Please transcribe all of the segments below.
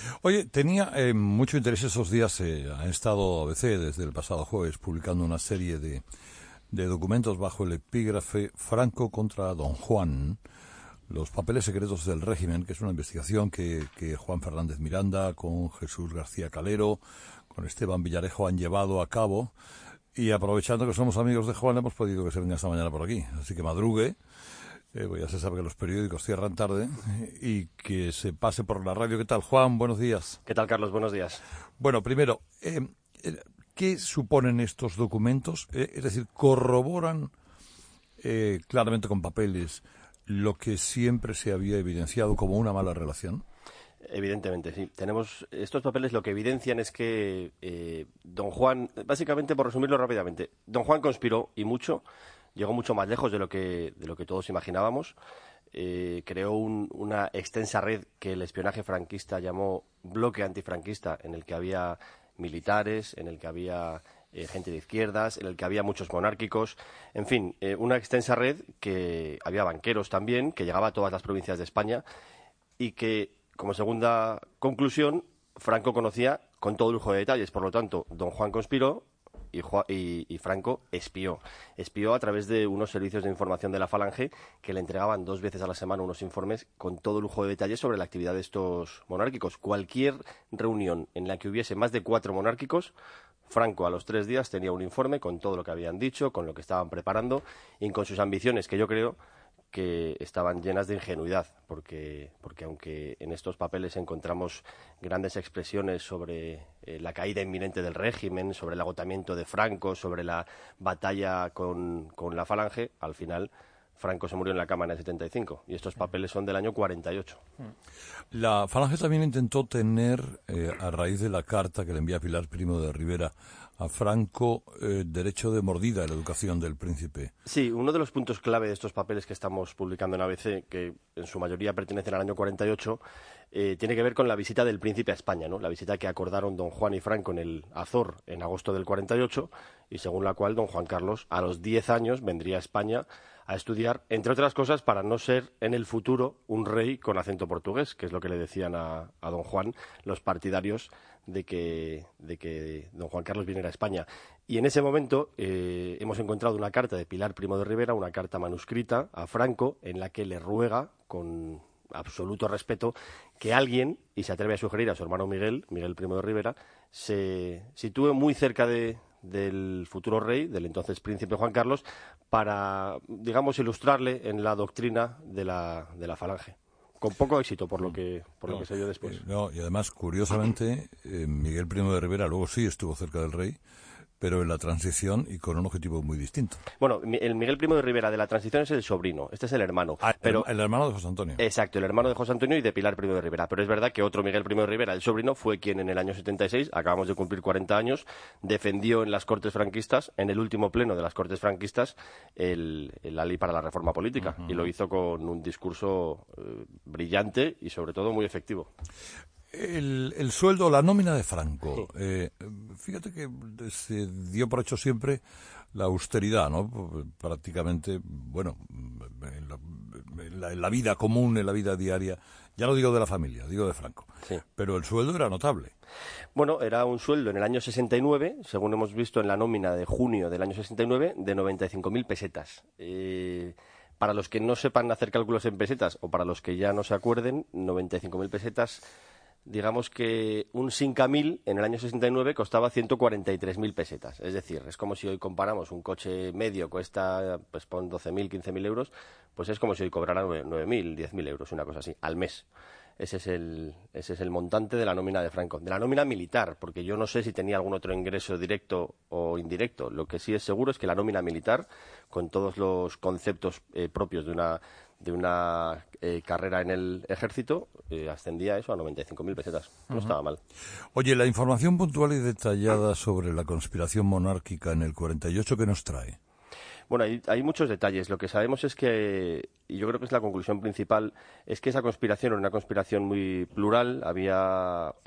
Oye, tenía mucho interés esos días, ha estado ABC desde el pasado jueves publicando una serie de documentos bajo el epígrafe Franco contra Don Juan, los papeles secretos del régimen, que es una investigación que Juan Fernández Miranda con Jesús García Calero, con Esteban Villarejo han llevado a cabo. Y aprovechando que somos amigos de Juan, hemos pedido que se venga esta mañana por aquí. Así que madrugue, pues ya se sabe que los periódicos cierran tarde, y que se pase por la radio. ¿Qué tal, Juan? Buenos días. ¿Qué tal, Carlos? Buenos días. Bueno, primero, ¿qué suponen estos documentos? Es decir, ¿corroboran claramente con papeles lo que siempre se había evidenciado como una mala relación? Evidentemente, sí. Tenemos estos papeles, lo que evidencian es que don Juan, básicamente, por resumirlo rápidamente, don Juan conspiró y mucho, llegó mucho más lejos de lo que todos imaginábamos. Creó una extensa red que el espionaje franquista llamó bloque antifranquista, en el que había militares, en el que había gente de izquierdas, en el que había muchos monárquicos, en fin, una extensa red que había banqueros también, que llegaba a todas las provincias de España y que, como segunda conclusión, Franco conocía con todo lujo de detalles. Por lo tanto, don Juan conspiró y Franco espió. Espió a través de unos servicios de información de la Falange que le entregaban 2 veces a la semana unos informes con todo lujo de detalles sobre la actividad de estos monárquicos. Cualquier reunión en la que hubiese más de 4 monárquicos, Franco a los 3 días tenía un informe con todo lo que habían dicho, con lo que estaban preparando y con sus ambiciones, que yo creo que estaban llenas de ingenuidad, porque aunque en estos papeles encontramos grandes expresiones sobre la caída inminente del régimen, sobre el agotamiento de Franco, sobre la batalla con la Falange, al final Franco se murió en la cama en el 75 y estos papeles son del año 48. La Falange también intentó tener, a raíz de la carta que le envía Pilar Primo de Rivera a Franco, derecho de mordida a la educación del príncipe. Sí, uno de los puntos clave de estos papeles que estamos publicando en ABC, que en su mayoría pertenecen al año 48, tiene que ver con la visita del príncipe a España, ¿no? La visita que acordaron don Juan y Franco en el Azor en agosto del 48, y según la cual don Juan Carlos a los 10 años vendría a España a estudiar, entre otras cosas, para no ser en el futuro un rey con acento portugués, que es lo que le decían a don Juan los partidarios de que don Juan Carlos viniera a España. Y en ese momento hemos encontrado una carta de Pilar Primo de Rivera, una carta manuscrita a Franco, en la que le ruega, con absoluto respeto, que alguien, y se atreve a sugerir a su hermano Miguel Primo de Rivera, se sitúe muy cerca del futuro rey, del entonces príncipe Juan Carlos, para, digamos, ilustrarle en la doctrina de la Falange. Con poco éxito, por lo que se dio después. Y además, curiosamente, Miguel Primo de Rivera luego sí estuvo cerca del rey, pero en la transición y con un objetivo muy distinto. Bueno, el Miguel Primo de Rivera de la transición es el sobrino, este es el hermano. Pero el hermano de José Antonio. Exacto, el hermano de José Antonio y de Pilar Primo de Rivera. Pero es verdad que otro Miguel Primo de Rivera, el sobrino, fue quien en el año 76, acabamos de cumplir 40 años, defendió en las Cortes franquistas, en el último pleno de las Cortes franquistas, la ley para la reforma política. Y lo hizo con un discurso brillante y sobre todo muy efectivo. El sueldo, la nómina de Franco, fíjate que se dio por hecho siempre la austeridad, ¿no? Prácticamente, bueno, en la vida común, en la vida diaria, ya no digo de la familia, digo de Franco, sí. Pero el sueldo era notable. Bueno, era un sueldo en el año 69, según hemos visto en la nómina de junio del año 69, de 95.000 pesetas. Para los que no sepan hacer cálculos en pesetas, o para los que ya no se acuerden, 95.000 pesetas... Digamos que un Simca 1000 en el año 69 costaba 143.000 pesetas. Es decir, es como si hoy comparamos un coche medio cuesta, pues pon 12.000, 15.000 euros, pues es como si hoy cobrara 9.000, 10.000 euros, una cosa así, al mes. Ese es el montante de la nómina de Franco. De la nómina militar, porque yo no sé si tenía algún otro ingreso directo o indirecto. Lo que sí es seguro es que la nómina militar, con todos los conceptos propios de una carrera en el ejército, ascendía a eso, a 95.000 pesetas. No estaba mal. Oye, la información puntual y detallada sobre la conspiración monárquica en el 48, ¿qué nos trae? Bueno, hay muchos detalles. Lo que sabemos es que, y yo creo que es la conclusión principal, es que esa conspiración era una conspiración muy plural. Había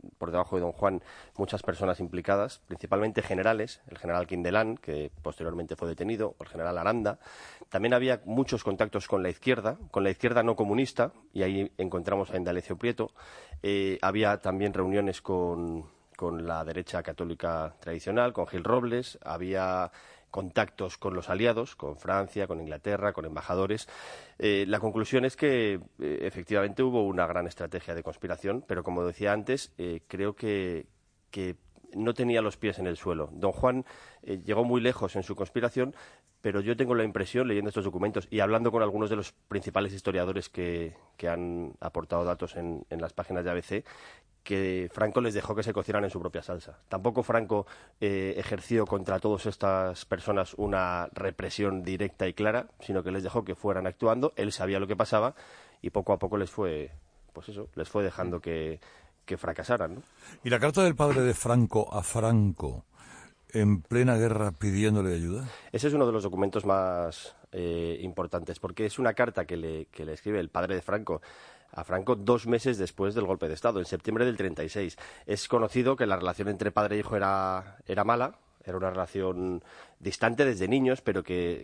por debajo de don Juan muchas personas implicadas, principalmente generales, el general Quindelán, que posteriormente fue detenido, o el general Aranda. También había muchos contactos con la izquierda no comunista, y ahí encontramos a Indalecio Prieto. Había también reuniones con la derecha católica tradicional, con Gil Robles, había contactos con los aliados, con Francia, con Inglaterra, con embajadores. La conclusión es que efectivamente hubo una gran estrategia de conspiración, pero como decía antes, creo que no tenía los pies en el suelo. Don Juan llegó muy lejos en su conspiración, pero yo tengo la impresión, leyendo estos documentos y hablando con algunos de los principales historiadores que han aportado datos en las páginas de ABC, que Franco les dejó que se cocieran en su propia salsa. Tampoco Franco ejerció contra todas estas personas una represión directa y clara, sino que les dejó que fueran actuando. Él sabía lo que pasaba y poco a poco les fue dejando que fracasaran, ¿no? ¿Y la carta del padre de Franco a Franco en plena guerra pidiéndole ayuda? Ese es uno de los documentos más importantes, porque es una carta que le escribe el padre de Franco a Franco 2 meses después del golpe de Estado, en septiembre del 36. Es conocido que la relación entre padre e hijo era mala, era una relación distante desde niños, pero que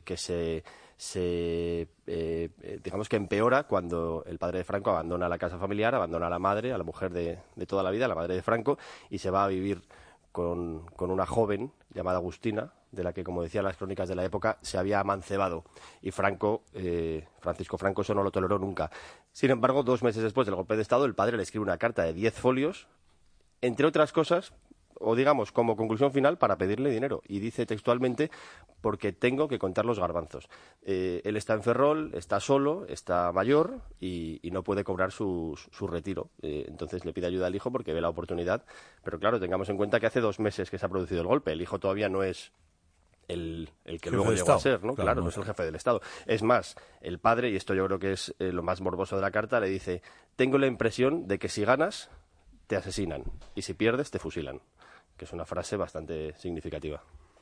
digamos que empeora cuando el padre de Franco abandona la casa familiar, abandona a la madre, a la mujer de toda la vida, la madre de Franco, y se va a vivir con una joven llamada Agustina, de la que, como decían las crónicas de la época, se había amancebado. Y Francisco Franco, eso no lo toleró nunca. Sin embargo, 2 meses después del golpe de Estado, el padre le escribe una carta de 10 folios, entre otras cosas, o digamos, como conclusión final, para pedirle dinero. Y dice textualmente, porque tengo que contar los garbanzos. Él está en Ferrol, está solo, está mayor y no puede cobrar su retiro. Entonces le pide ayuda al hijo porque ve la oportunidad. Pero claro, tengamos en cuenta que hace 2 meses que se ha producido el golpe. El hijo todavía no es el que luego llegó a ser, ¿no? Claro, no es el jefe del Estado. Es más, el padre, y esto yo creo que es lo más morboso de la carta, le dice, tengo la impresión de que si ganas, te asesinan, y si pierdes, te fusilan. Que es una frase bastante significativa.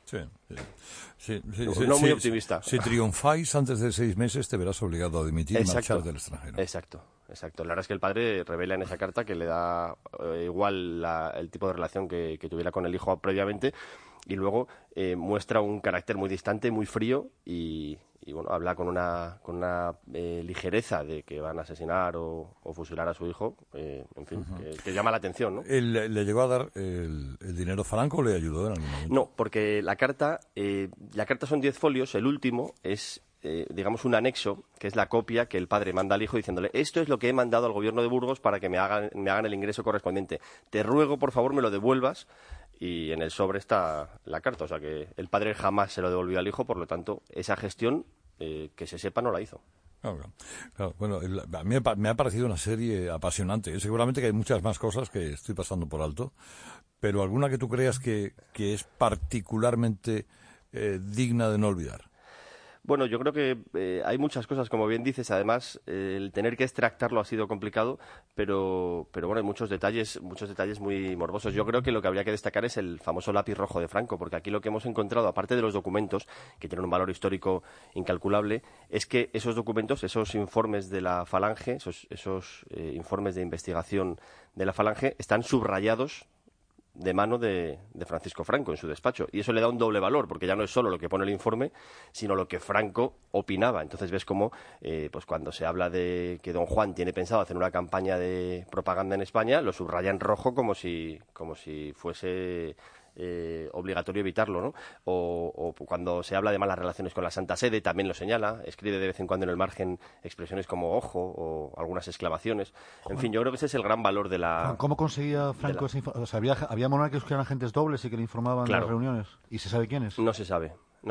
Sí, no muy optimista. Si triunfáis antes de 6 meses, te verás obligado a dimitir y marchar del extranjero. Exacto. La verdad es que el padre revela en esa carta que le da igual el tipo de relación que tuviera con el hijo previamente, y luego muestra un carácter muy distante, muy frío, y bueno, habla con una ligereza de que van a asesinar o fusilar a su hijo, en fin, que llama la atención, ¿no? ¿Le llegó a dar el dinero Franco o le ayudó en algún momento? No, porque la carta son 10 folios, el último es digamos, un anexo, que es la copia que el padre manda al hijo diciéndole, esto es lo que he mandado al gobierno de Burgos para que me hagan el ingreso correspondiente. Te ruego, por favor, me lo devuelvas. Y en el sobre está la carta. O sea que el padre jamás se lo devolvió al hijo, por lo tanto, esa gestión, que se sepa, no la hizo. Claro. Bueno, a mí me ha parecido una serie apasionante. Seguramente que hay muchas más cosas que estoy pasando por alto, pero alguna que tú creas que es particularmente digna de no olvidar. Bueno, yo creo que hay muchas cosas, como bien dices. Además, el tener que extractarlo ha sido complicado, pero bueno, hay muchos detalles muy morbosos. Yo creo que lo que habría que destacar es el famoso lápiz rojo de Franco, porque aquí lo que hemos encontrado, aparte de los documentos, que tienen un valor histórico incalculable, es que esos documentos, esos informes de la Falange, esos informes de investigación de la Falange, están subrayados de mano de Francisco Franco en su despacho. Y eso le da un doble valor, porque ya no es solo lo que pone el informe, sino lo que Franco opinaba. Entonces ves cómo, pues cuando se habla de que don Juan tiene pensado hacer una campaña de propaganda en España, lo subraya en rojo como si fuese obligatorio evitarlo, ¿no? O cuando se habla de malas relaciones con la Santa Sede, también lo señala, escribe de vez en cuando en el margen expresiones como ojo o algunas exclamaciones. En fin, yo creo que ese es el gran valor de la... ¿Cómo conseguía Franco esa información? O sea, ¿había monarcas que eran agentes dobles y que le informaban en las reuniones? ¿Y se sabe quiénes? No se sabe.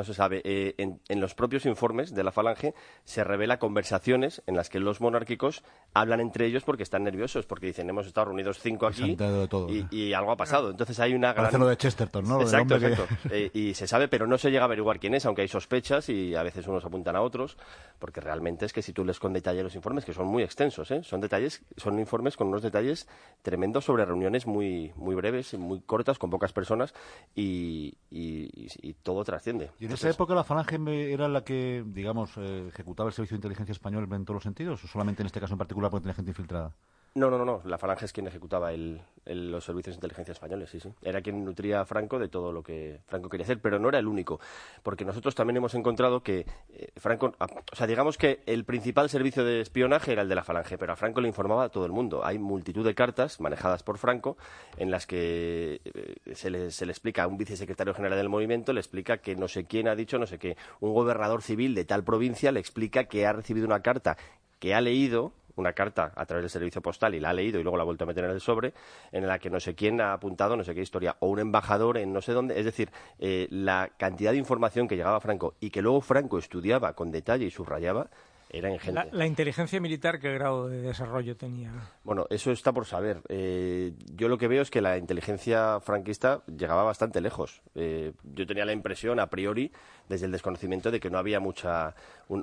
En los propios informes de la Falange se revela conversaciones en las que los monárquicos hablan entre ellos porque están nerviosos, porque dicen, hemos estado reunidos 5 aquí de todo, y algo ha pasado. Entonces hay una gran... Parece lo de Chesterton, ¿no? Exacto. Y se sabe, pero no se llega a averiguar quién es, aunque hay sospechas y a veces unos apuntan a otros, porque realmente es que si tú lees con detalle los informes, que son muy extensos, son informes con unos detalles tremendos sobre reuniones muy, muy breves, muy cortas, con pocas personas, y todo trasciende. ¿Y en esa época la Falange era la que, digamos, ejecutaba el servicio de inteligencia español en todos los sentidos, o solamente en este caso en particular porque tenía gente infiltrada? No. La Falange es quien ejecutaba los servicios de inteligencia españoles, sí. Era quien nutría a Franco de todo lo que Franco quería hacer, pero no era el único. Porque nosotros también hemos encontrado que Franco... O sea, digamos que el principal servicio de espionaje era el de la Falange, pero a Franco le informaba a todo el mundo. Hay multitud de cartas manejadas por Franco en las que se le explica a un vicesecretario general del movimiento, le explica que no sé quién ha dicho, no sé qué. Un gobernador civil de tal provincia le explica que ha recibido una carta que ha leído, una carta a través del servicio postal y la ha leído y luego la ha vuelto a meter en el sobre, en la que no sé quién ha apuntado no sé qué historia, o un embajador en no sé dónde. Es decir, la cantidad de información que llegaba a Franco y que luego Franco estudiaba con detalle y subrayaba era ingente. La inteligencia militar, ¿qué grado de desarrollo tenía? Bueno, eso está por saber. Yo lo que veo es que la inteligencia franquista llegaba bastante lejos. Yo tenía la impresión, a priori, desde el desconocimiento, de que no había mucha...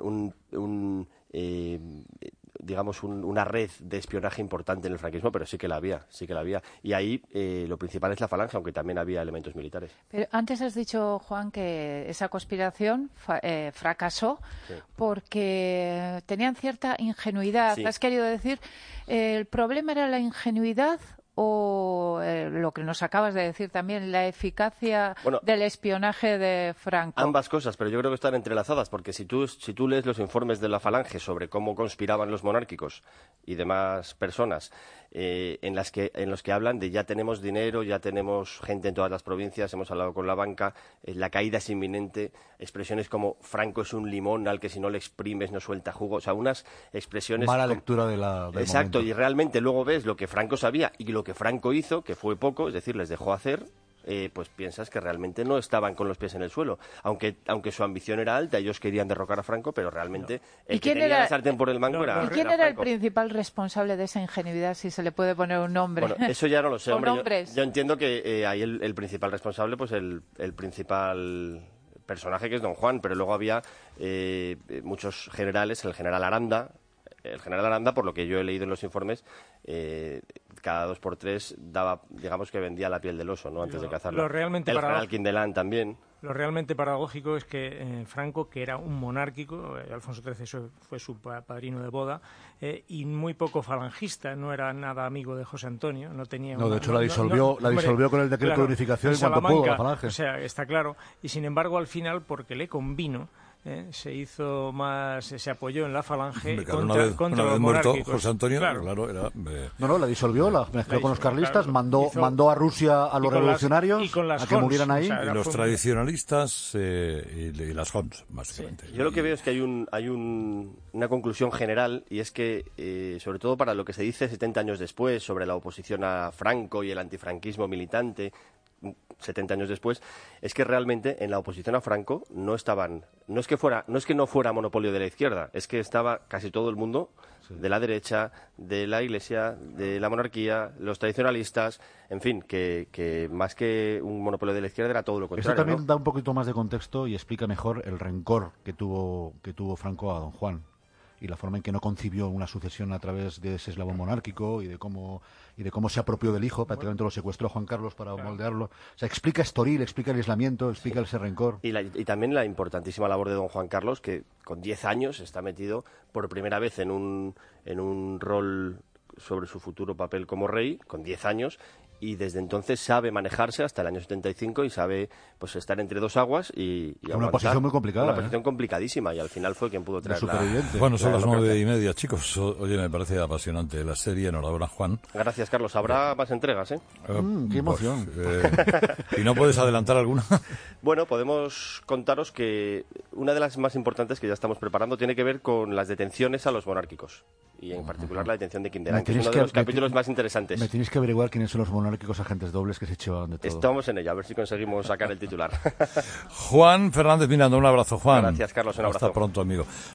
digamos, una red de espionaje importante en el franquismo, pero sí que la había. Y ahí lo principal es la Falange, aunque también había elementos militares. Pero antes has dicho, Juan, que esa conspiración fracasó porque tenían cierta ingenuidad. Sí. ¿Has querido decir, el problema era la ingenuidad o lo que nos acabas de decir también, la eficacia del espionaje de Franco? Ambas cosas, pero yo creo que están entrelazadas, porque si tú lees los informes de la Falange sobre cómo conspiraban los monárquicos y demás personas, en los que hablan de ya tenemos dinero, ya tenemos gente en todas las provincias, hemos hablado con la banca, la caída es inminente, expresiones como Franco es un limón al que si no le exprimes no suelta jugo, o sea, unas expresiones... Mala lectura del Exacto, momento. Y realmente luego ves lo que Franco sabía y lo que Franco hizo, que fue poco, es decir, les dejó hacer, pues piensas que realmente no estaban con los pies en el suelo. Aunque su ambición era alta, ellos querían derrocar a Franco, pero realmente el que tenía la sartén por el mango era ¿Y quién era era el Franco. principal responsable de esa ingenuidad, si se le puede poner un nombre? Bueno, eso ya no lo sé, ¿O hombre. nombres? Yo entiendo que ahí el principal responsable, pues el principal personaje, que es Don Juan, pero luego había muchos generales, el general Aranda, por lo que yo he leído en los informes, cada 2 por 3 daba, digamos que vendía la piel del oso, ¿no? Antes de cazarlo. El general Quindelán también. Lo realmente paradójico es que Franco, que era un monárquico, Alfonso XIII fue su padrino de boda, y muy poco falangista, no era nada amigo de José Antonio, no tenía... de hecho la disolvió con el decreto de unificación en cuanto pudo la Falange. O sea, está claro. Y sin embargo, al final, porque le convino, se apoyó en la Falange contra los monárquicos. José Antonio, claro era... No, la disovió, la mezcló con los carlistas, mandó a Rusia a los revolucionarios a que murieran ahí. Y los tradicionalistas y las Homs, básicamente. Sí. Yo lo que veo es que hay una conclusión general, y es que, sobre todo para lo que se dice 70 años después, sobre la oposición a Franco y el antifranquismo militante, 70 años después, es que realmente en la oposición a Franco no es que no fuera monopolio de la izquierda, es que estaba casi todo el mundo de la derecha, de la Iglesia, de la monarquía, los tradicionalistas, en fin, que más que un monopolio de la izquierda era todo lo contrario. Eso también da un poquito más de contexto y explica mejor el rencor que tuvo Franco a Don Juan y la forma en que no concibió una sucesión a través de ese eslabón monárquico y de cómo se apropió del hijo, prácticamente lo secuestró a Juan Carlos para moldearlo. O sea, explica Estoril, explica el aislamiento, explica ese rencor. Y también la importantísima labor de don Juan Carlos, que con 10 años está metido por primera vez en un rol sobre su futuro papel como rey, con 10 años, y desde entonces sabe manejarse hasta el año 75 y sabe pues estar entre dos aguas y una posición muy complicada. Una posición complicadísima, y al final fue quien pudo traer Bueno, son las 9:30, chicos. Oye, me parece apasionante la serie. Enhorabuena, Juan. Gracias, Carlos. Habrá más entregas, ¿eh? ¡Qué emoción! ¿Y no puedes adelantar alguna? Bueno, podemos contaros que una de las más importantes que ya estamos preparando tiene que ver con las detenciones a los monárquicos, y en particular la detención de Quindelán, que es uno de los capítulos más interesantes. Me tenéis que averiguar quiénes son los monárquicos agentes dobles que se chivaban de todo. Estamos en ello, a ver si conseguimos sacar el titular. Juan Fernández Miranda, un abrazo, Juan. Gracias, Carlos, un abrazo. Hasta pronto, amigo.